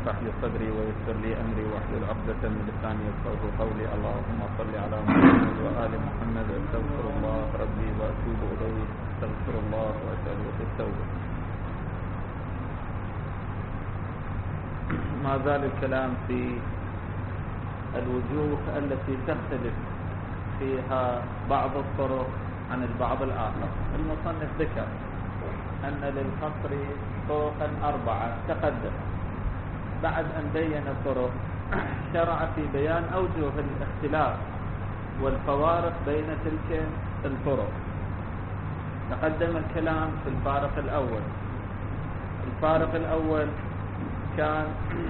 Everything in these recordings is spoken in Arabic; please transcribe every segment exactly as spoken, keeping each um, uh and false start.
اشرح لي صدري ويسر لي أمري واحلل عقدة من لساني يفقهوا قولي. اللهم صل على محمد وآل محمد. أستغفر الله ربي وأتوب إليه. أستغفر الله وأسأله في التوبة. ما زال الكلام في الوجوه التي تختلف فيها بعض الطرق عن البعض الآخر. المصنف ذكر أن للقصر طرقا أربعة تقدم. بعد أن بين الطرق شرع في بيان أوجه الاختلاف والفوارق بين تلك الطرق. تقدم الكلام في الفارق الأول. الفارق الأول كان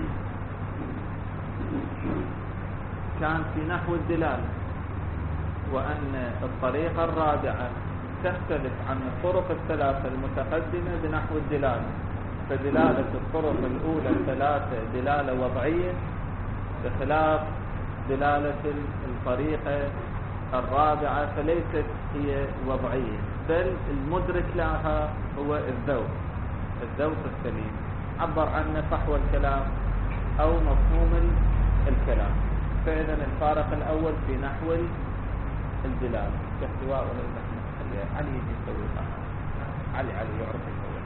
كان في نحو الدلالة، وأن الطريقة الرابعة تختلف عن الطرق الثلاثة المتقدمة بنحو الدلالة. فدلالة الطرق الأولى الثلاثة دلالة وضعية بخلاف دلالة الطريقة الرابعة فليست هي وضعية، بل المدرك لها هو الذوق الذوق السليم، عبر عنه فحوى الكلام أو مفهوم الكلام. فإذا الفارق الأول في نحو الدلالة كاحتواء والإلحاد. علي يجي يسوي علي علي يعرف يسوي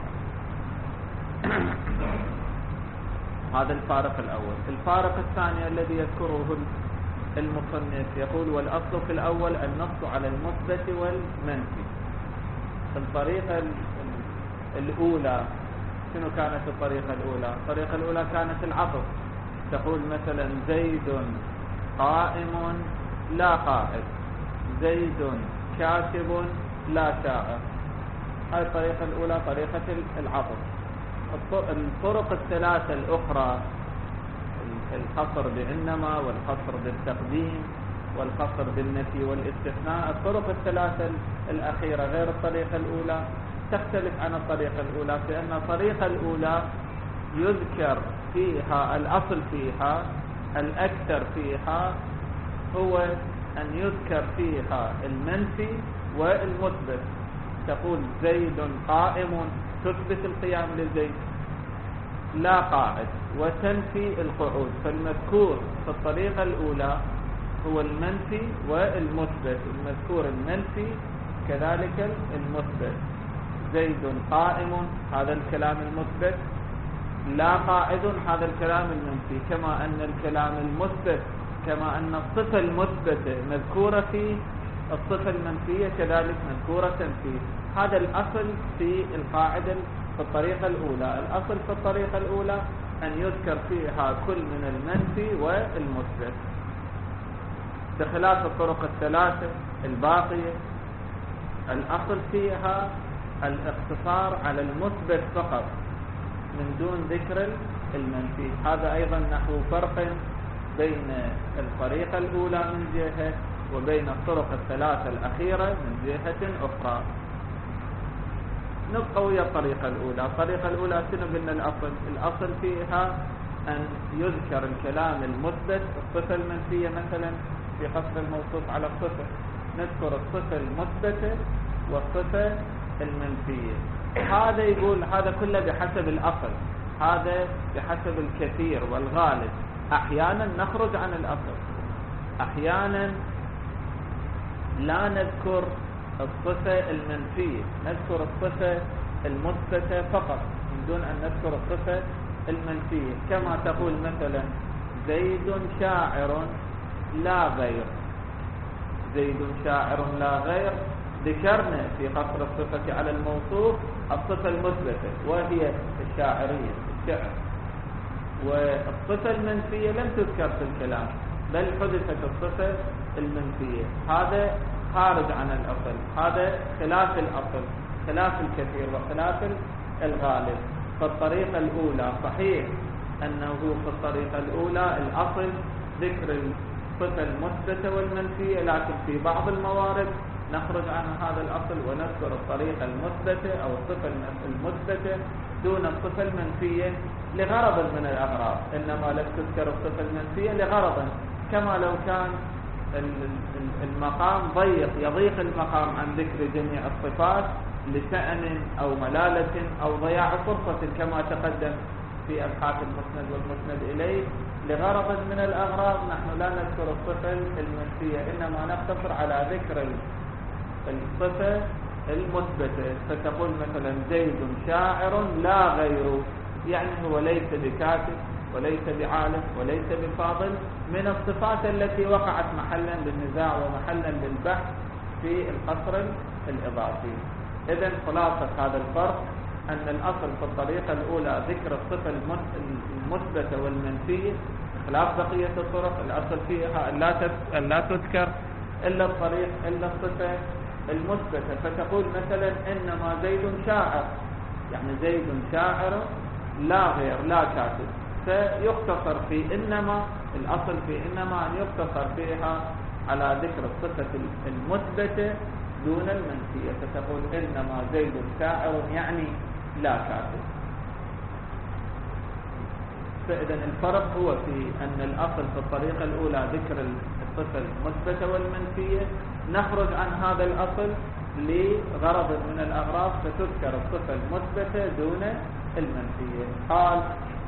هذا الفارق الأول. الفارق الثاني الذي يذكره المصنف يقول: والأصل في الأول النص على المثبت والمنفي. الطريقة الأولى شنو كانت الطريقة الأولى؟ الطريقة الأولى كانت العطف. تقول مثلا زيد قائم لا قائد، زيد كاتب لا شاعر. هذه الطريقة الأولى طريقة العطف. الطرق الثلاثة الأخرى القصر بإنما والقصر بالتقديم والقصر بالنفي والاستثناء، الطرق الثلاثة الأخيرة غير الطريقة الأولى تختلف عن الطريقة الأولى، لأن الطريقة الأولى يذكر فيها الأصل فيها الأكثر فيها هو أن يذكر فيها المنفي والمثبت. تقول زيد قائم تثبت القيام لزيد لا قاعد وتنفي القعود. فالمذكور في الطريقة الأولى هو المنفي والمثبت، المذكور المنفي كذلك المثبت. زيد قائم هذا الكلام المثبت، لا قاعد هذا الكلام المنفي. كما أن الكلام المثبت كما أن الصفة المثبتة مذكورة في الصفة المنفية كذلك مذكورة فيه. هذا الأصل في القاعدة في الطريقة الأولى. الأصل في الطريقة الأولى أن يذكر فيها كل من المنفي والمثبت، بخلاف الطرق الثلاثة الباقية الأصل فيها الاقتصار على المثبت فقط من دون ذكر المنفي. هذا أيضا نحو فرق بين الطريقة الأولى من جهة وبين الطرق الثلاثة الأخيرة من جهة أخرى. نبقى ويا الطريقة الأولى. الطريقة الأولى شنو قلنا الأصل؟ الأصل فيها أن يذكر الكلام المثبت، الصفة المنفية مثلا في قصر الموصوف على الصفة نذكر الصفة المثبتة والصفة المنفية. هذا يقول هذا كله بحسب الأصل، هذا بحسب الكثير والغالب. أحيانا نخرج عن الأصل، أحيانا لا نذكر الصفة المنفية، نذكر الصفة المثبتة فقط من دون أن نذكر الصفة المنفية. كما تقول مثلا زيد شاعر لا غير، زيد شاعر لا غير ذكرنا في قصر الصفة على الموصوف الصفة المثبتة وهي الشاعرية الشعر، والصفة المنفية لم تذكر في الكلام بل حدثت الصفة المنفية. هذا خارج عن الأصل، هذا خلاف الأصل، خلاف الكثير وخلاف الغالب. فالطريقة الأولى صحيح أنه في الطريقة الأولى الأصل ذكر الصفة المثبتة والمنفية، لكن في بعض الموارد نخرج عن هذا الأصل ونذكر الطريقة المثبتة أو الصفة المثبتة دون الصفة المنفية لغرض من الأغراض. إنما لم تذكر الصفة المنفية لغرض، كما لو كان المقام ضيق، يضيق المقام عن ذكر جميع الصفات لشأن أو ملالة أو ضياع فرصة كما تقدم في أبحاث المسند والمسند إليه. لغرض من الأغراض نحن لا نذكر الصفة المنفية، إنما نقتصر على ذكر الصفة المثبتة. فتقول مثلا زيد شاعر لا غيره، يعني هو ليس بكاتب وليس بعالم وليس بفاضل، من الصفات التي وقعت محلا للنزاع ومحلا للبحث في القصر الإضافي. إذن خلاصة هذا الفرق أن الأصل في الطريقة الأولى ذكر الصفة المثبتة والمنفية خلاف بقية الطرق. الأصل فيها أن لا تذكر إلا الطريق إلا الصفة المثبتة. فتقول مثلا إنما زيد شاعر، يعني زيد شاعر لا غير لا كاتب، فيختصر في إنما، الأصل في إنما أن يختصر فيها على ذكر الصفة المثبتة دون المنفية. فتقول إنما زيد شاعر يعني لا كاتب. فإذا الفرق هو في أن الأصل في الطريقة الأولى ذكر الصفة المثبتة والمنفية، نخرج عن هذا الأصل لغرض من الأغراض فتذكر الصفة المثبتة دون المنفية. قال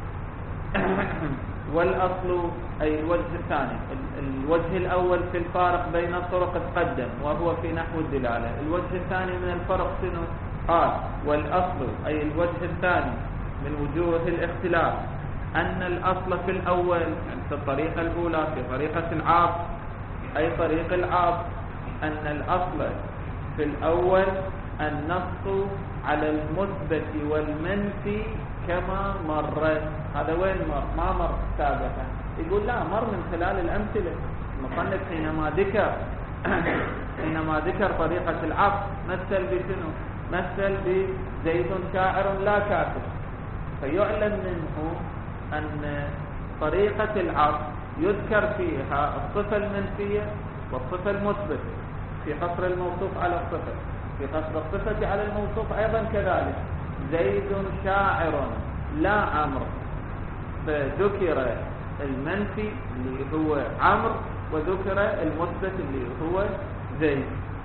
والأصل أي الوجه الثاني. الوجه الأول في الفارق بين الطرق تقدم وهو في نحو الدلالة. الوجه الثاني من الفرق شنو؟ قال والأصل أي الوجه الثاني من وجوه الاختلاف أن الأصل في الأول، يعني في الطريقة الأولى في طريقة العاص أي طريق العاص، أن الأصل في الأول النص على المثبت والمنفي كما مر. هذا وين مر؟ ما مر سابقا. يقول لا، مر من خلال الأمثلة. المصنف حينما ذكر حينما ذكر طريقة العصر مثل بشنو؟ مثل بزيد شاعر لا كاتب. فيعلم منه أن طريقة العصر يذكر فيها الصفة المنفية والصفة المثبتة في قصر الموصوف على الصفة، في قصر الصفة على الموصوف أيضا كذلك. زيد شاعر لا عمرو، فذكر المنفي اللي هو عمرو وذكر المثبت اللي هو زيد.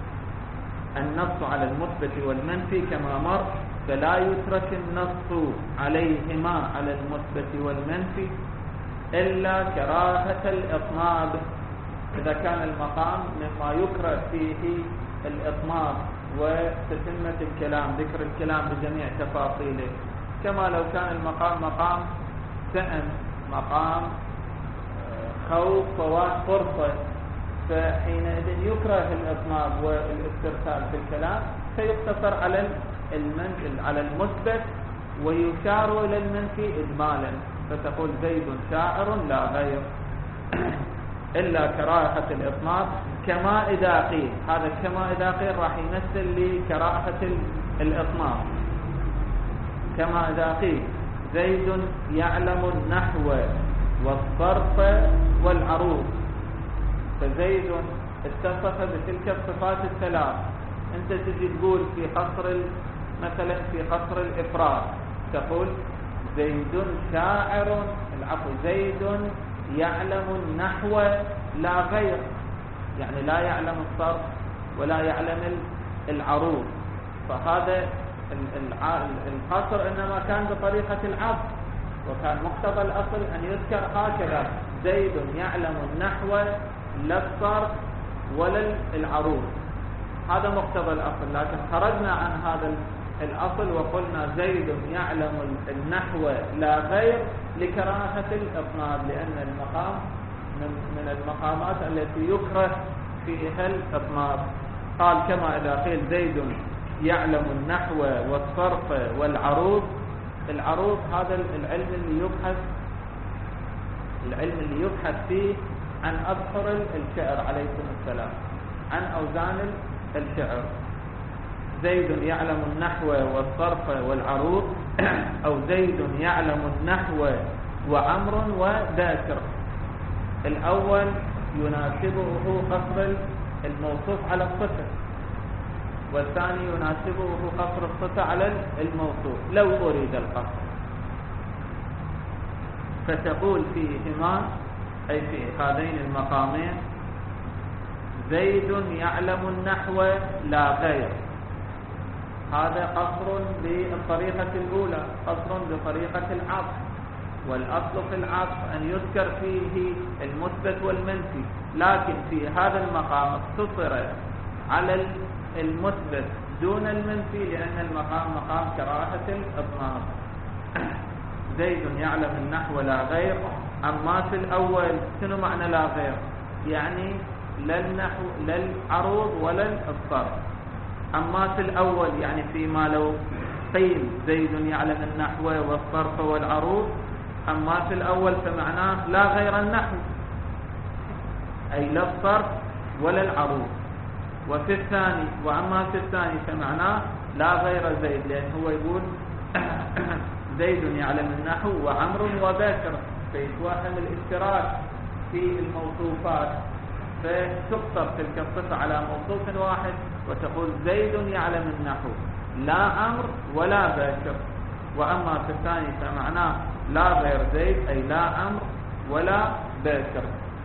النص على المثبت والمنفي كما مر، فلا يترك النص عليهما على المثبت والمنفي إلا كراهة الإطناب، إذا كان المقام مما يكره فيه الإطناب وتتمة الكلام، ذكر الكلام بجميع تفاصيله، كما لو كان المقام مقام سأم، مقام خوف فوات فرصة، فحينئذ يكره الإطناب والاسترسال في الكلام، فيقتصر على المنفي على المثبت ويشار إلى المنفي إجمالا. فتقول زيد شاعر لا غير إلا كراهة الإطناب كما إذا قيل. هذا كما إذا قيل راح يمثل لكراهة الإطناب. كما إذا قيل زيد يعلم النحو والصرف والعروض، فزيد اتصف بتلك الصفات الثلاث. أنت تجي تقول في قصر مثلا في قصر الإفراد تقول زيد شاعر، العفو زيد يعلم النحو لا غير، يعني لا يعلم الصرف ولا يعلم العروض. فهذا القصر إنما كان بطريقة العصر، وكان مقتضى الأصل أن يذكر هكذا زيد يعلم النحو لا الصرف ولا العروض. هذا مقتضى الأصل، لكن خرجنا عن هذا الأصل وقلنا زيد يعلم النحو لا غير لكراهة الإطناب، لأن المقام من المقامات التي يكره فيها الإطناب. قال كما إذا قيل زيد يعلم النحو والصرف والعروض. العروض هذا العلم اللي يبحث العلم اللي يبحث فيه عن أبحر الشعر عليكم السلام، عن أوزان الشعر. زيد يعلم النحو والصرف والعروض، أو زيد يعلم النحو وعمر وذاكر. الأول يناسبه قصر الموصوف على الصفة، والثاني يناسبه قصر الصفة على الموصوف لو أريد القصر. فتقول فيهما أي في هذين المقامين زيد يعلم النحو لا غير، هذا قصر بالطريقة الأولى، قصر بطريقة العطف. والأصل في العطف أن يذكر فيه المثبت والمنفي، لكن في هذا المقام اقتصر على المثبت دون المنفي لأن المقام مقام كراهة الإضمار. زيد يعلم النحو لا غير. أما في الأول شنو معنى لا غير؟ يعني لا النحو لا العروض ولا الصرف. أما في الأول يعني فيما لو قيل زيد يعلم النحو والصرف والعروض، أما في الأول فمعناه لا غير النحو أي لا الصرف ولا العروض. وفي الثاني وأما في الثاني فمعناه لا غير زيد، لأن هو يقول زيد يعلم النحو وعمر وبكر، فيتوهم الاشتراك في الموصوفات، فتقصر تلك الصفة على موصوف واحد وتقول زيد يعلم النحو لا عمر ولا بكر. وأما في الثاني فمعناه لا غير زيد أي لا عمر ولا بكر.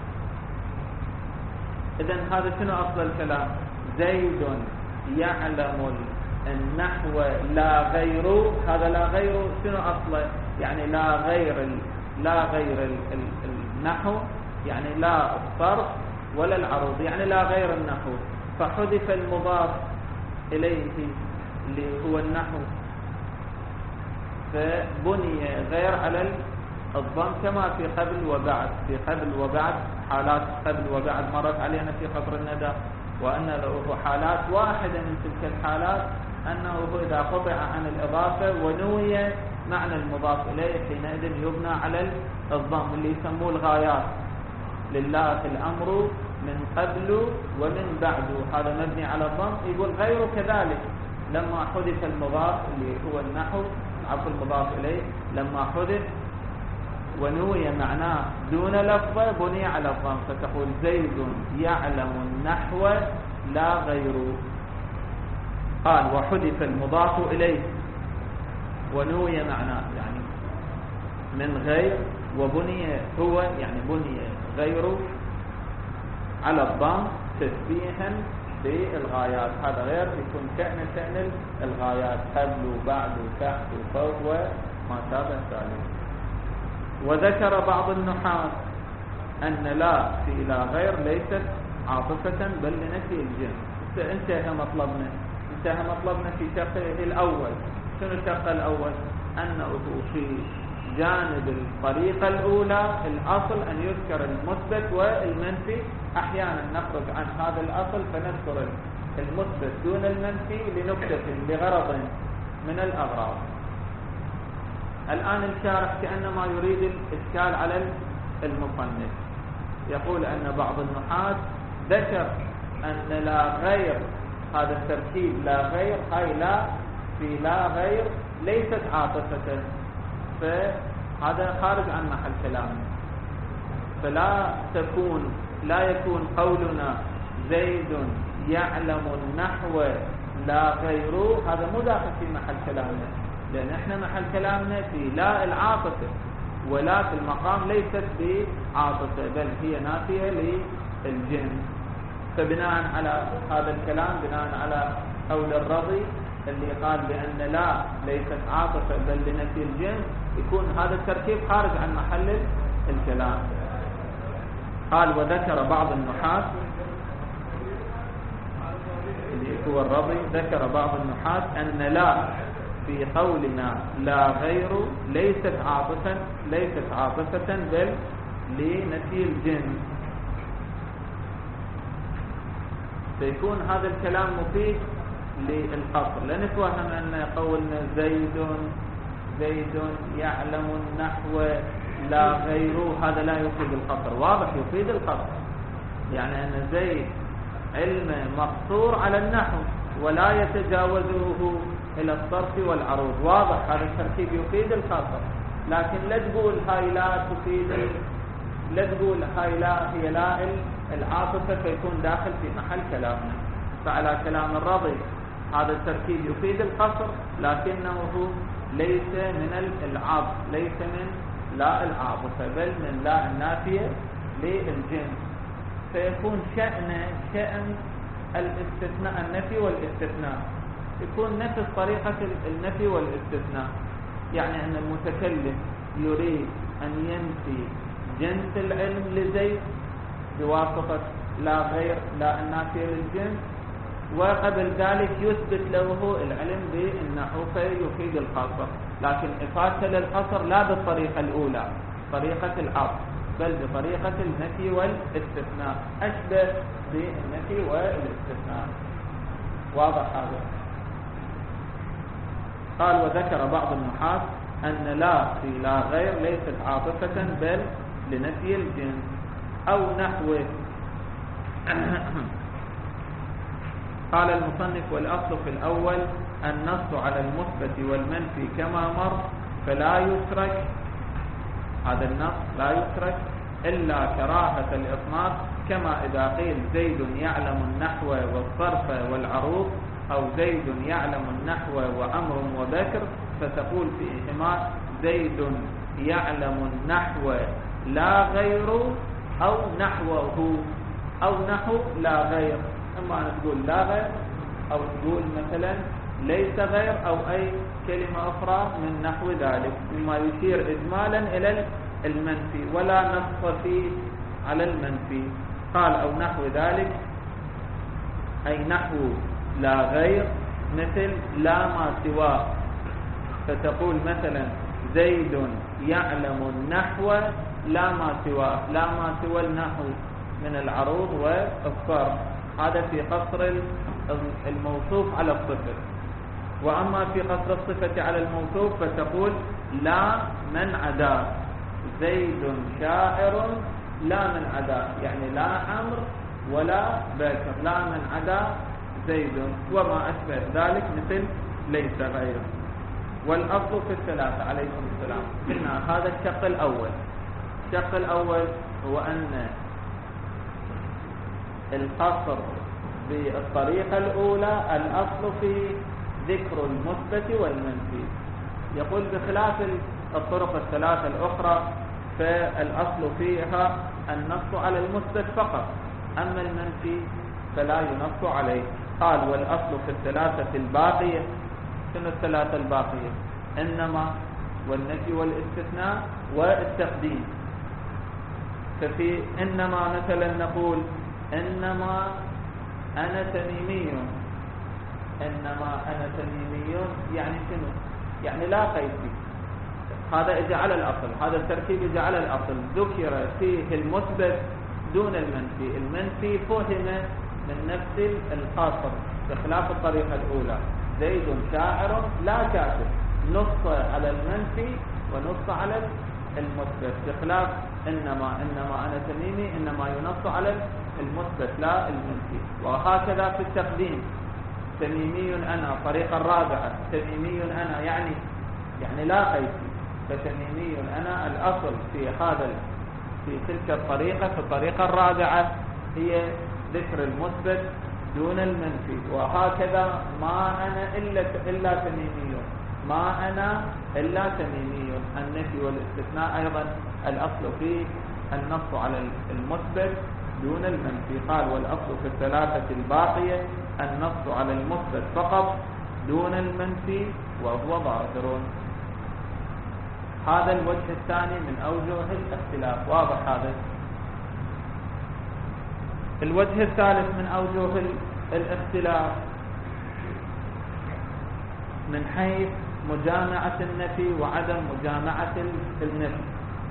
إذن هذا شنو أصل الكلام؟ زيد يعلم النحو لا غير. هذا لا غير شنو أصله؟ يعني لا غير ال... لا غير ال... ال... النحو، يعني لا الصرف ولا العروض، يعني لا غير النحو. فحذف المضاف إليه اللي هو النحو، فبني غير على الضم كما في قبل وبعد. في قبل وبعد حالات قبل وبعد مرت علينا في قطر الندى، وأن له حالات واحدة من تلك الحالات أنه إذا قطع عن الإضافة ونوي معنى المضاف إليه حينئذ يبنى على الضم اللي يسموه الغايات. لله الأمر من قبل ومن بعد، هذا مبني على الضم. يقول غير كذلك لما حذف المضاف اللي هو النحو عفوا المضاف إليه، لما حذف ونوي معناه دون لفظة بني على الضم، فتقول زيد يعلم النحو لا غير. قال وحذف المضاف إليه ونوي معناه يعني من غير، وبني هو يعني بني غير على الضم تشبيها بالغايات. هذا غير يكون كأن شأن الغايات قبل وبعد وتحت وفوق وما شابه ذلك. وذكر بعض النحاة أن لا في لا غير ليست عاطفة بل لنفي الجنس. انتهى مطلبنا انتهى مطلبنا في شقه الأول. شنو الشق الأول؟ أنه في جانب الطريقة الأولى الأصل أن يذكر المثبت والمنفي. أحيانا نخرج عن هذا الأصل فنذكر المثبت دون المنفي لنكتة لغرض من الأغراض. الآن الشارح كأنما يريد الإشكال على المصنف، يقول أن بعض النحاة ذكر أن لا غير هذا التركيب لا غير هاي لا في لا غير ليست عاطفة، فهذا خارج عن محل كلامنا. فلا تكون لا يكون قولنا زيد يعلم النحو لا غيره هذا مو داخل في محل كلامنا، لأن احنا محل كلامنا في لا العاطفة، ولا في المقام ليست بعاطفة بل هي نافية للجنس. فبناء على هذا الكلام، بناء على قول الرضي اللي قال بأن لا ليست عاطفة بل لنفي الجنس، يكون هذا التركيب خارج عن محل الكلام. قال وذكر بعض النحاة اللي هو الرضي، ذكر بعض النحاة أن لا في قولنا لا غير ليست عاطفة ليست عاطفة بل لنفي الجنس. سيكون هذا الكلام مفيد للقصر. لا نتوهم أن قولنا زيد زيد يعلم النحو لا غيره هذا لا يفيد القصر. واضح يفيد القصر، يعني أن زيد علم مقصور على النحو ولا يتجاوزه إلى الصرف والعروض. واضح هذا التركيب يفيد القصر، لكن لا تقول هاي لا تفيد، لا تقول هاي لا هي لا العاطفة فيكون داخل في محل كلامنا. فعلى كلام الرضي هذا التركيب يفيد القصر، لكنه ليس من العاطفة، ليس من لا العاطفة بل من لا النافية للجنس. فيكون شأن شأن الاستثناء النفي والاستثناء، يكون نفس طريقة النفي والاستثناء. يعني أن المتكلم يريد أن ينفي جنس العلم لزيد بواسطة لا غير لا النافية للجنس، وقبل ذلك يثبت له العلم بالنحو فيفيد القصر، لكن إفادته للقصر لا بالطريقة الأولى طريقة العطف، بل بطريقة النفي والاستثناء، أشبه بالنفي والاستثناء. واضح هذا؟ قال وذكر بعض النحاة أن لا في لا غير ليست عاطفة بل لنفي الجنس أو نحوه. قال المصنف والأصل في الأول النص على المثبت والمنفي كما مر، فلا يترك هذا النص لا يترك إلا كراهة الإطلاق، كما إذا قيل زيد يعلم النحو والصرف والعروض، أو زيد يعلم النحو وأمر وبكر، فتقول فيهما زيد يعلم النحو لا غير أو نحوه، أو نحو لا غير، إما أن تقول لا غير أو تقول مثلا ليس غير أو أي كلمة أخرى من نحو ذلك، مما يشير إجمالا إلى المنفي ولا نص فيه على المنفي. قال أو نحو ذلك أي نحو لا غير، مثل لا ما سواه، فتقول مثلا زيد يعلم النحو لا ما سواه، لا ما سوى النحو من العروض والصرف، هذا في قصر الموصوف على الصفة. وأما في قصر الصفة على الموصوف فتقول لا من عدا، زيد شاعر لا من عدا، يعني لا عمر ولا بكر، لا من عدا زيد، وما أشبه ذلك مثل ليس غير. والأصل في الثلاثة عليكم السلام. قلنا هذا الشق الأول. الشق الأول هو أن القصر بالطريقة الأولى الأصل في ذكر المثبت والمنفي. يقول بخلاف الطرق الثلاثة الأخرى فالأصل فيها النص على المثبت فقط، أما المنفي فلا ينص عليه. قال والأصل في الثلاثة الباقية. شنو الثلاثة الباقية؟ إنما والنفي والاستثناء والتقديم. ففي إنما مثلا نقول إنما أنا تميمي، إنما أنا تميمي يعني شنو؟ يعني لا قيسي. هذا إجا على الأصل، هذا التركيب إجا على الأصل، ذكر فيه المثبت دون المنفي. المنفي فهم من نفس القاصر بخلاف الطريقة الأولى، زيد شاعر لا كاتب، نص على المنفي ونص على المثبت، بخلاف إنما إنما أنا تميمي إنما ينص على المثبت لا المنفي. وهكذا في التقديم، تميمي أنا الطريقة الرابعة، تميمي أنا يعني يعني لا قيسي، فتميمي أنا الأصل في هذا في تلك الطريقة. في الطريقة الرابعة هي ذكر المثبت دون المنفي. وهكذا ما أنا إلا إلا تميمي، ما أنا إلا تميمي. النفي والاستثناء أيضا الأصل فيه النص على المثبت دون المنفي. قال والأصل في الثلاثة الباقية النص على المثبت فقط دون المنفي وهو ظاهر. هذا الوجه الثاني من أوجه الاختلاف. واضح هذا؟ الوجه الثالث من أوجه الاختلاف من حيث مجامعة النفي وعدم مجامعة النفي.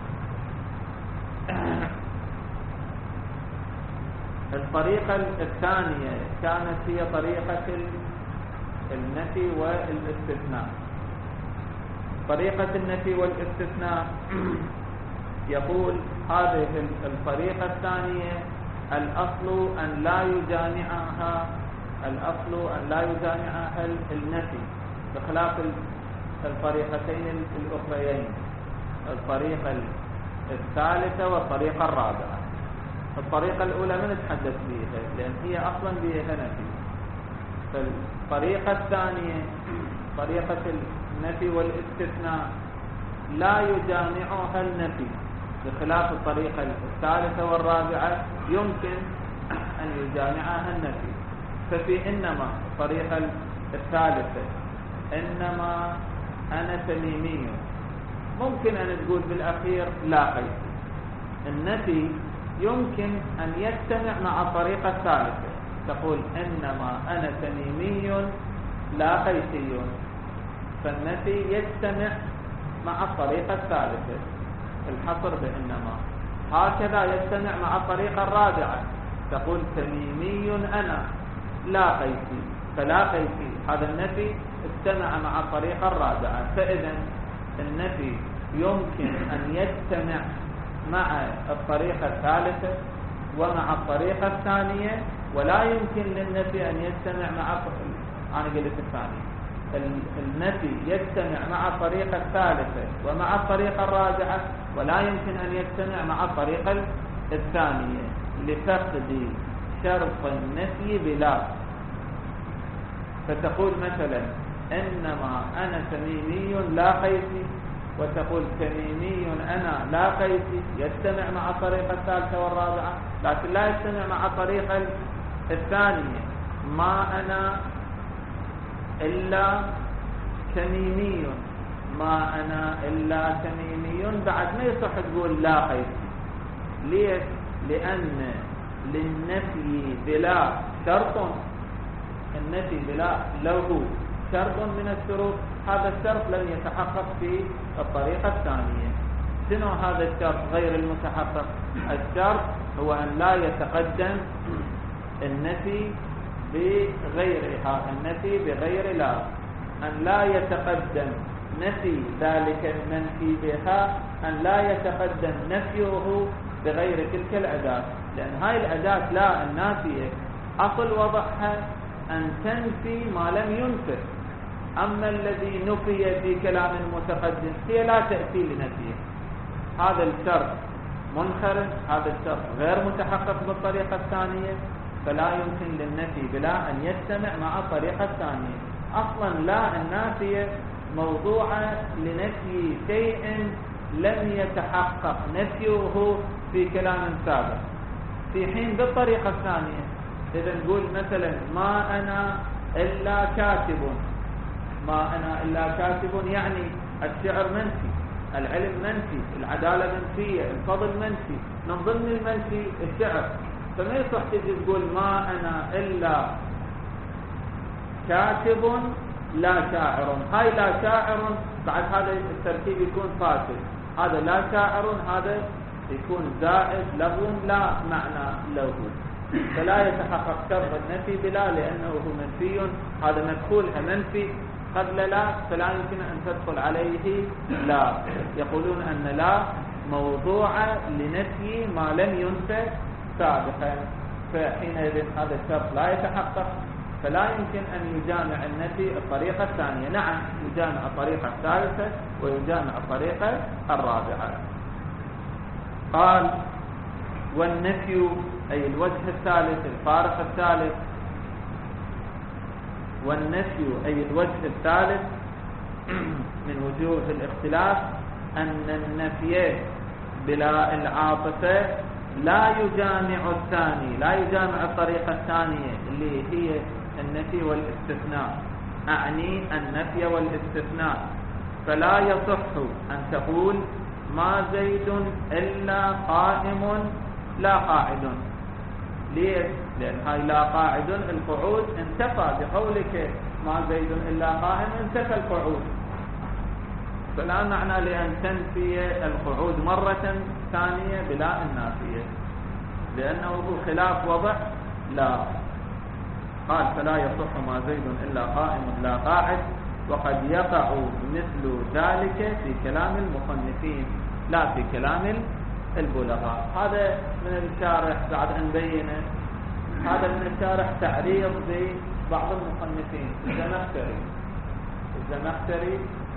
الطريقة الثانية كانت هي طريقة النفي والاستثناء. طريقة النفي والاستثناء يقول هذه الطريقة الثانية الأصل أن لا يجامعها الأصل أن لا يجامعها النفي، بخلاف الطريقتين الأخريين، الطريقة الثالثة والطريقة الرابعة. الطريقة الأولى من نتحدث بها لأن هي أصلا بها نفي. فالطريقة الثانية طريقة النفي والاستثناء لا يجامعها النفي، بخلاف الطريقة الثالثة والرابعة يمكن أن يجامعها النفي. ففي إنما الطريقة الثالثة إنما أنا تميمي، ممكن أن تقول بالأخير لا قيسي. النفي يمكن أن يجتمع مع الطريقة الثالثة، تقول إنما أنا تميمي لا قيسي، فالنفي يجتمع مع الطريقة الثالثة الحصر بإنما. هكذا يجتمع مع الطريقة الرابعة، تقول تميمي أنا لا قيسي، فلا قيسي، هذا النفي اجتمع مع الطريقة الرابعة. فإذا النفي يمكن أن يجتمع مع الطريقة الثالثة ومع الطريقة الثانية، ولا يمكن للنفي أن يجتمع مع أنا قلت الثانية. النفي يجتمع مع الطريقة الثالثة ومع الطريقة الرابعة، ولا يمكن أن يجتمع مع الطريقة الثانية لفقد شرط النفي بلا. فتقول مثلا إنما أنا تميمي لا قيسي، وتقول تميمي أنا لا قيسي، يجتمع مع الطريقة الثالثة والرابعة، لكن لا يجتمع مع الطريقة الثانية. ما أنا إلا تميمي، ما أنا إلا تميمي، بعد ما يصح تقول لا قيسي. ليش؟ لأن للنفي بلا شرط، النفي بلا له شرط من الشروط، هذا الشرط لم يتحقق في الطريقة الثانية. شنو هذا الشرط غير المتحقق؟ الشرط هو أن لا يتقدم النفي بغيرها، النفي بغير لا، أن لا يتقدم نفي ذلك المنفي بها، أن لا يتقدم نفيه بغير تلك الأداة، لأن هاي الأداة لا النافية أصل وضعها أن تنفي ما لم ينفي. أما الذي نفي في كلام المتقدم هي لا تأتي لنفيه، هذا الشرط منخرط، هذا الشرط غير متحقق بالطريقة الثانية، فلا يمكن للنفي بلا أن يجتمع مع الطريقة الثانية. أصلا لا النافية موضوعة لنفي شيء لم يتحقق نفيه في كلام سابق، في حين بالطريقة الثانية إذا نقول مثلا ما أنا إلا كاتب، ما أنا إلا كاتب يعني الشعر منفي، العلم منفي، العدالة منفية، الفضل منفي، من ضمن المنفي الشعر. فما يصح تجي تقول ما أنا إلا كاتب لا شاعر، هاي لا شاعر بعد هذا الترتيب يكون فاسد، هذا لا شاعر هذا يكون زائد لغو لا معنى له، فلا يتحقق شرط النفي بلا لأنه منفي، هذا مدخولها منفي قبل لا، فلا يمكن أن تدخل عليه لا. يقولون أن لا موضوعة لنفي ما لم ينفى سابقا، فحينئذ هذا الشرط لا يتحقق، فلا يمكن أن يجامع النفي الطريقة الثانية. نعم يجامع الطريقة الثالثة ويجامع الطريقة الرابعة. قال والنفي أي الوجه الثالث الفارق الثالث، والنفي أي الوجه الثالث من وجوه الاختلاف أن النفي بلا العاطفة لا يجامع الثاني، لا يجامع الطريقة الثانية اللي هي النفي والاستثناء، أعني النفي والاستثناء. فلا يصح أن تقول ما زيد إلا قائم لا قاعد. ليش؟ لأن هاي لا قاعد القعود انتفى بقولك ما زيد إلا قائم، انتفى القعود، فلا معنى لأن تنفي القعود مرة ثانية بلا النافية، لأنه خلاف وضع لا. قال فلا يصح ما زيد إلا قائم لا قاعد، وقد يقع مثل ذلك في كلام المصنفين لا في كلام البلغاء. هذا من الشارح بعد أن بينه، هذا من الشارح تعريض ببعض المصنفين، الزمخشري الزمخشري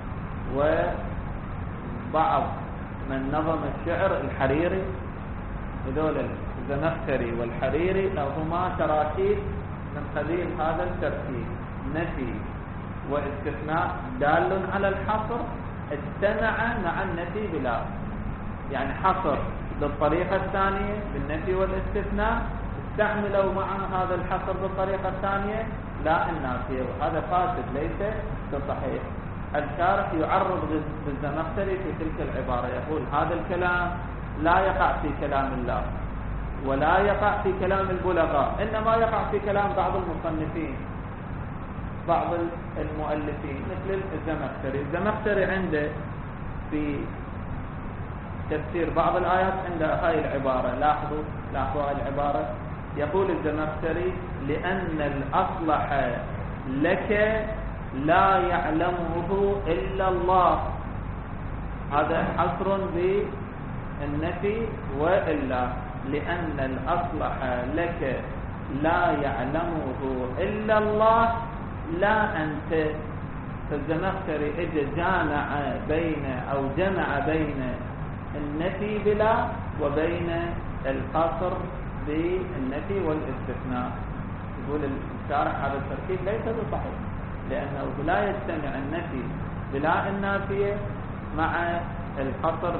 وبعض من نظم الشعر الحريري، هذول الزمخشري والحريري لهما تراكيب من قبيل هذا الترتيب، نفي واستثناء دال على الحصر اجتمع مع النفي بلا، يعني حصر بالطريقة الثانية بالنفي والاستثناء استعملوا مع هذا الحصر بالطريقة الثانية لا النافية، وهذا فاسد ليس بصحيح. الشارح يعرض بالزمخشري في تلك العبارة، يقول هذا الكلام لا يقع في كلام الله ولا يقع في كلام البلغاء، إنما يقع في كلام بعض المصنفين بعض المؤلفين مثل الزمخشري. الزمخشري عنده في تفسير بعض الآيات عند هاي العبارة، لاحظوا لاحظوا هاي العبارة، يقول الزمخشري لأن الأصلح لك لا يعلمه إلا الله. هذا حصر بالنفي وإلا، لأن الأصلح لك لا يعلمه إلا الله لا أنت. فالزمخشري اجى جامع بين أو جمع بين النفي بلا وبين القصر بالنفي والاستثناء. يقول الشارح هذا التركيب ليس بصحيح، لأنه لا يجتمع النفي بلا النافية مع القصر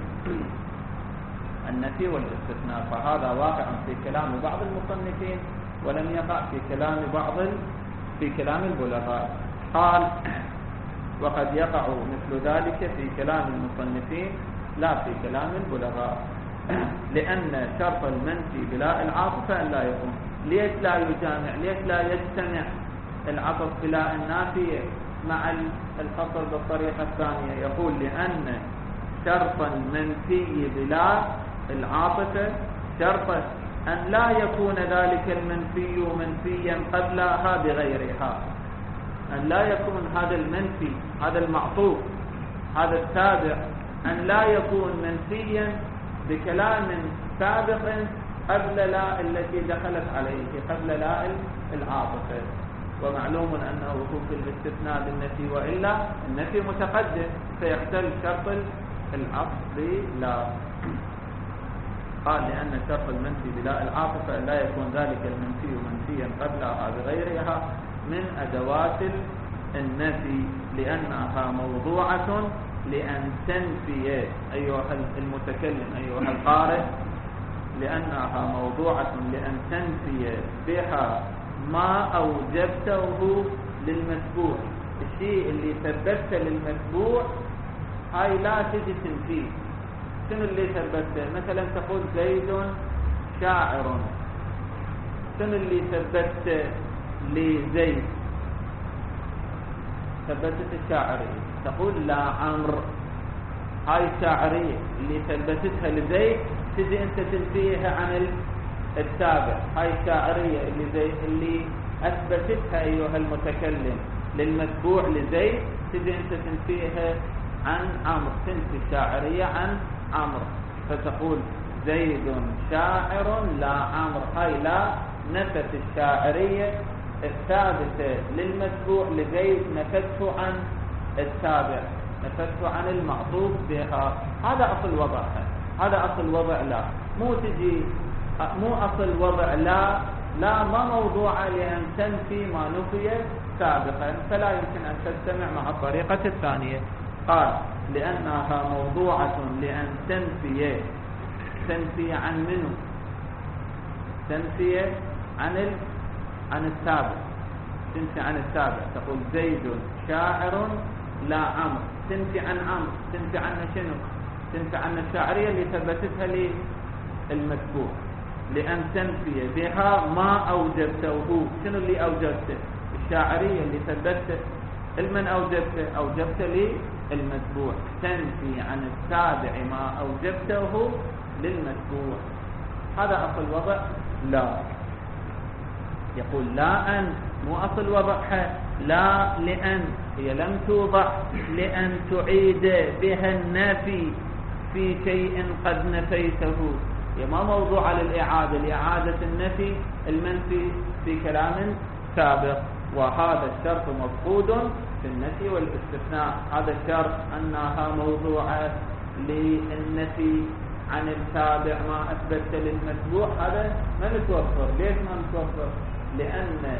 بالنفي والاستثناء، فهذا واقع في كلام بعض المصنفين ولم يقع في كلام بعض في كلام البلغاء. قال وقد يقع مثل ذلك في كلام المصنفين لا في كلام البلغاء، لأن شرط المنفي بلا العاطفة أن لا يكون. ليش لا يجامع؟ ليش لا يجتمع العطف بلا النافية مع القصر بالطريقة الثانية؟ يقول لأن شرط المنفي بلا العاطفة شرط أن لا يكون ذلك المنفي منفيا قبلها بغيرها، أن لا يكون هذا المنفي هذا المعطوف هذا التابع أن لا يكون منفيا بكلام سابق قبل لا التي دخلت عليه قبل لا العاطفة. ومعلوم أنه في الاستثناء بالنفي وإلا النفي متقدم فيختل شرط العطف بلا. قال لأن شرط المنفي بلا العاطفة لا يكون ذلك المنفي منفيا قبلها بغيرها من أدوات النفي، لأنها موضوعة لأن تنفي أيها المتكلم أيها القارئ، لأنها موضوعة لأن تنفي بها ما أوجبته للمتبوع. الشيء اللي ثبته للمتبوع هاي لا تجي تنفيه. شنو اللي ثبته؟ مثلا تقول زيد شاعر، شنو اللي ثبته لزيد؟ ثبتت الشاعرية. تقول لا عمرو، هاي الشاعرية اللي ثبتتها لزيد تجي انت تنفيها عن التابع. هاي الشاعرية اللي زي اللي اثبتتها ايها المتكلم للمتبوع لزيد تجي انت تنفيها عن عمرو، تنفي الشاعرية عن عمرو، فتقول زيد شاعر لا عمرو. هاي لا نفت الشاعرية الثابتة للمتبوع لزيد نفته عن التابع، نفته عن المعطوف بها. هذا أصل وضعها، هذا أصل وضع لا. مو تجي مو أصل وضع لا لا ما موضوعة لأن تنفي ما نفي سابقا، فلا يمكن أن تجتمع مع الطريقة الثانية. قال لأنها موضوعة لأن تنفي تنفي عن منه، تنفي عن ال... عن السابق، تنفي عن السابق. تقول زيد شاعر لا عمرو، تنفي عن عمرو، تنفي عن شنو؟ تنفي عن الشاعرية اللي ثبتتها للمتبوع لأن تنفي بها ما أوجبته. شنو اللي أوجبته؟ الشاعرية اللي ثبتته. المن أوجبته؟ أوجبته للمتبوع. تنفي عن التابع ما أوجبته للمتبوع. هذا أصل وضع لا. يقول لا أن مو أصل وضعها لا، لأن هي لم توضع لأن تعيد بها النافي في شيء قد نفيته. هي ما موضوع للإعادة، لإعادة النفي المنفي في كلام سابق، وهذا الشرط مفقود في النفي والاستثناء. هذا الشرط أنها موضوعة للنفي عن التابع ما أثبت للمتبوع، هذا ما متوفر. ليش ما متوفر؟ لأن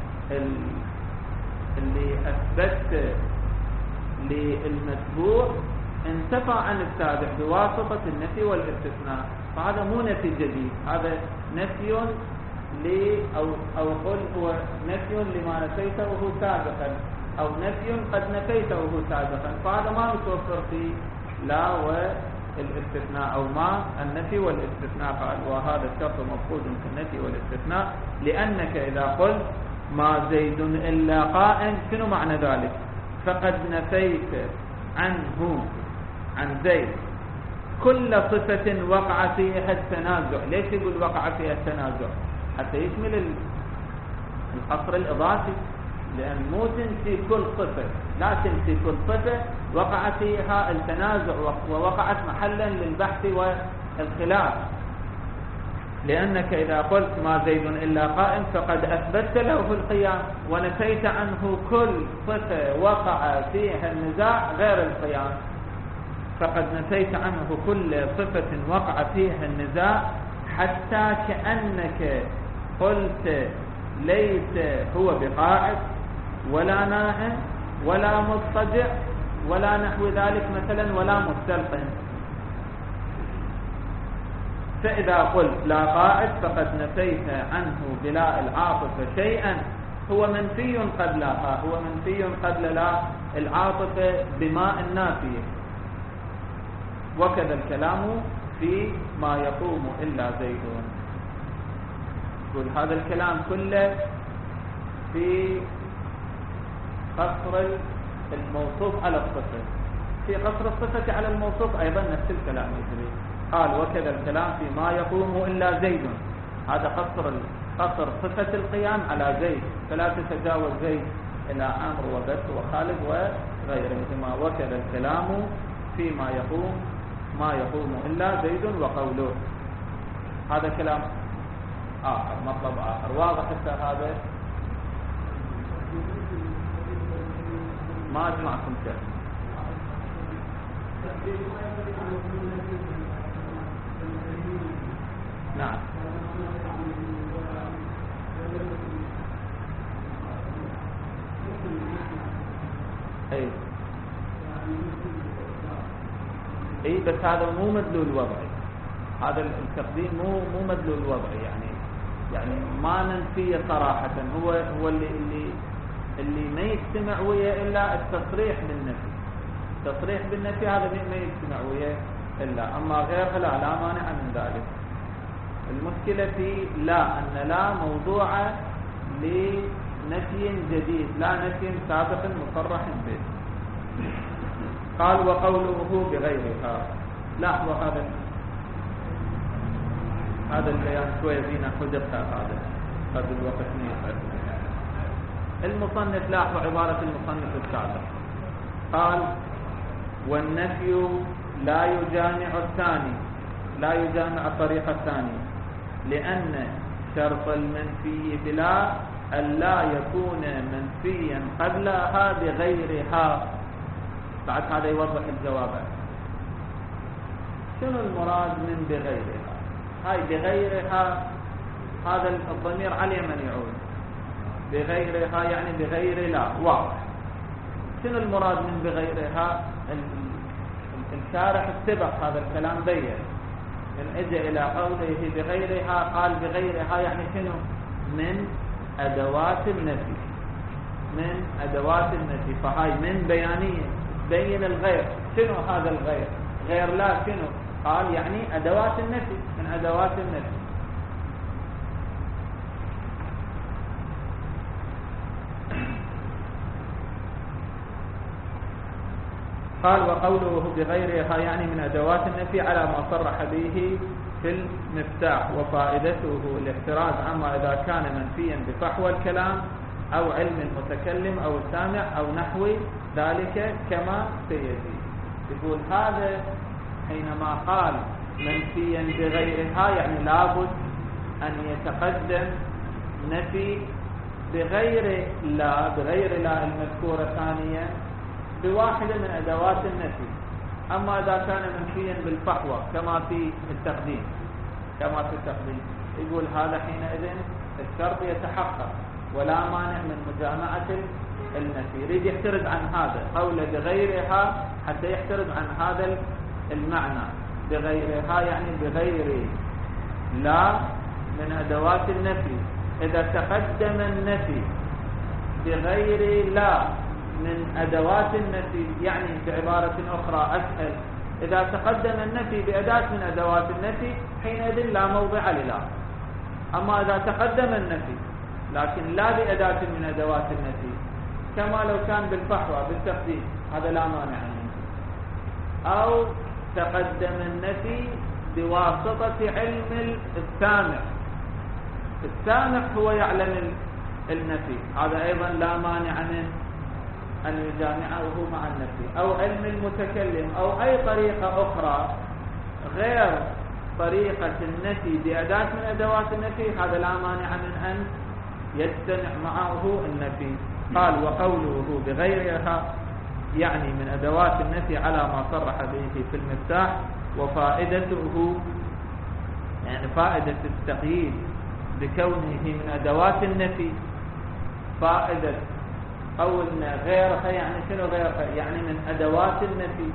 اللي أثبت للمتبوع انتفى عن التابع بواسطة النفي والاستثناء، فهذا مو نفي جديد، هذا نفي ل أو أو قل هو نفي لما نفيته سابقا. أو نفي قد نفيته سابقا، فهذا ما متوفر في لا والاستثناء أو ما النفي والاستثناء. قال وهذا الشرط مفقود في النفي والاستثناء، لأنك إذا قلت ما زيد إلا قائم، شنو معنى ذلك؟ فقد نفيت عنه عن زيد كل صفة وقع فيها التنازع. ليش يقول وقع فيها التنازع؟ حتى يشمل القصر الإضافي، لأن مو تنسي كل صفة، لا تنسي كل صفة وقع فيها التنازع ووقعت محلا للبحث والخلاف. لأنك إذا قلت ما زيد إلا قائم فقد أثبتت له في القيام، ونفيت عنه كل صفة وقع فيها النزاع غير القيام. فقد نفيت عنه كل صفة وقع فيها النزاع، حتى كأنك قلت ليس هو بقاعد ولا نائم ولا مضطجع ولا نحو ذلك مثلا ولا مستلقٍ. فإذا قلت لا قاعد فقد نفيت عنه بلا العاطفة شيئا هو منفي قبلها، هو منفي قبل لا العاطفة بماء النافية. وكذا الكلام في ما يقوم إلا زيد. يقول هذا الكلام كله في قصر الموصوف على الصفة، في قصر الصفة على الموصوف أيضا نفس الكلام يجري. قال وكذا الكلام في ما يقوم إلا زيد، هذا قصر قصر صفة القيام على زيد، فلا تتجاوز زيد إلى عمرو وبكر وخالد وغيرهما. وكذا الكلام فيما يقوم ما يقوم إلا زيد وقوله. هذا كلام آخر، مطلب آخر واضح. حتى هذا ما أجمعكم شيء. نعم اي اي بس هذا مو مدلول وضعي، هذا التقديم مو مو مدلول وضعي، يعني يعني ما ننفيه صراحة. هو هو اللي اللي اللي ما يجتمع وياه الا التصريح بالنفي. التصريح بالنفي هذا ما يجتمع وياه الا، اما غيرها لا لا مانع من ذلك. المشكلة في لا أن لا موضوعة لنفي جديد، لا نفي سابق مصرح به. قال وقوله بغيرها. لاحظوا هذا هذا البيان شوية فينا حدقها، هذا قد الوقت نيفت. المصنف لاحظوا عبارة المصنف السابق، قال والنفي لا يجامع الثاني، لا يجامع الطريقة الثانية، لأن شرط المنفي بلا ألا يكون منفيا قبلها بغيرها. بعد هذا يوضح الجواب. شنو المراد من بغيرها؟ هاي بغيرها هذا الضمير على من يعود؟ بغيرها يعني بغير لا، واضح. شنو المراد من بغيرها؟ الشارح اتبع هذا الكلام بين من اجى الى قوله بغيرها، قال بغيرها يعني شنو؟ من ادوات النفي، من ادوات النفي. فهاي من بيانيه بين الغير. شنو هذا الغير؟ غير لا شنو؟ قال يعني ادوات النفي، من ادوات النفي. قال وقوله بغيرها يعني من أدوات النفي على ما صرح به في المفتاح، وفائدته الاحتراز عما إذا كان منفيا بفحوى الكلام أو علم المتكلم أو السامع أو نحو ذلك كما سيأتي. يقول هذا حينما قال منفيا بغيرها يعني لابد أن يتقدم نفي بغير لا، بغير لا المذكورة ثانيا بواحدة من أدوات النفي. أما إذا كان منفيا بالفحوى كما في التقديم كما في التقديم يقول هذا حينئذ الشرط يتحقق ولا مانع من مجامعة النفي. يريد يحترز عن هذا قول بغيرها حتى يحترز عن هذا المعنى. بغيرها يعني بغير لا من أدوات النفي. إذا تقدم النفي بغير لا من أدوات النفي، يعني بعبارة أخرى أسهل، إذا تقدم النفي بأداة من أدوات النفي حينئذ لا موضع للا. أما إذا تقدم النفي لكن لا بأداة من أدوات النفي، كما لو كان بالفحوى بالتقديم، هذا لا مانع منه. أو تقدم النفي بواسطة علم السامع، السامع هو يعلم النفي، هذا أيضا لا مانع من أن يجامعه مع النفي. أو علم المتكلم، أو أي طريقة أخرى غير طريقة النفي بأداة من أدوات النفي، هذا لا مانع من أن يجتمع معه النفي. قال وقوله بغيرها يعني من أدوات النفي على ما صرح به في المفتاح. وفائدته يعني فائدة التقييد بكونه من أدوات النفي، فائدة قولنا غيرها يعني شنو غيرها؟ يعني من أدوات النفي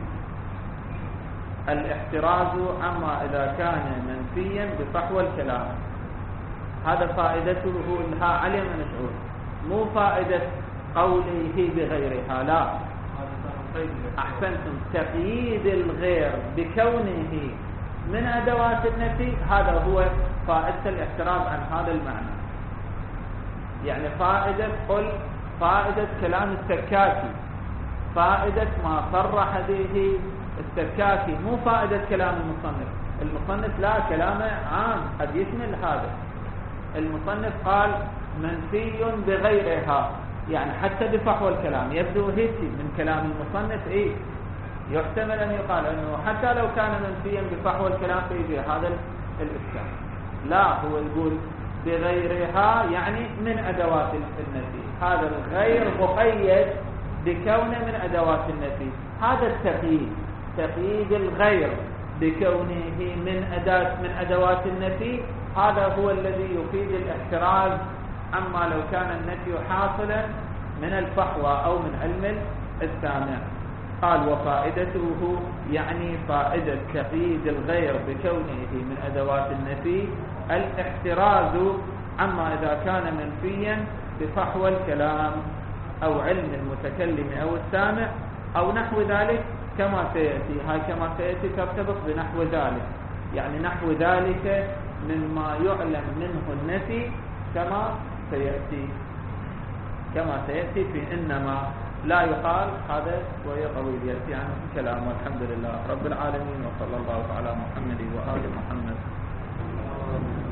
الاحتراز عما إذا كان منفيا بفحوى الكلام. هذا فائدته إنها علم مشعور، مو فائدة قوله بغيرها، لا. أحسنتم، تقييد الغير بكونه من أدوات النفي هذا هو فائدة الاحتراز عن هذا المعنى. يعني فائدة قل فائدة كلام السكاكي، فائدة ما صرح به السكاكي، مو فائدة كلام المصنف. المصنف لا، كلامه عام قد يشمل هذا. المصنف قال منفي بغيرها، يعني حتى بفحوى الكلام. يبدو هيك من كلام المصنف إيه يحتمل أن يقال أنه حتى لو كان منفيا بفحوى الكلام فيجي هذا الإشكال. لا، هو يقول بغيرها يعني من أدوات النفي، هذا الغير مقيد بكونه من أدوات النفي. هذا التقييد، تقييد الغير بكونه من أداة من أدوات النفي، هذا هو الذي يفيد الاحتراز عما لو كان النفي حاصلا من الفحوى أو من علم السامع. قال وفائدته يعني فائدة تقييد الغير بكونه من أدوات النفي الاحتراز عما إذا كان منفيا بفحوى الكلام أو علم المتكلم أو السامع أو نحو ذلك، كما سيأتي. هاي كما سيأتي ترتبط بنحو ذلك، يعني نحو ذلك مما يعلم منه النفي كما سيأتي كما سيأتي في إنما. لا يقال هذا شوية طويل يأتي عنه كلام. والحمد لله رب العالمين، وصلى الله على محمد وآل محمد.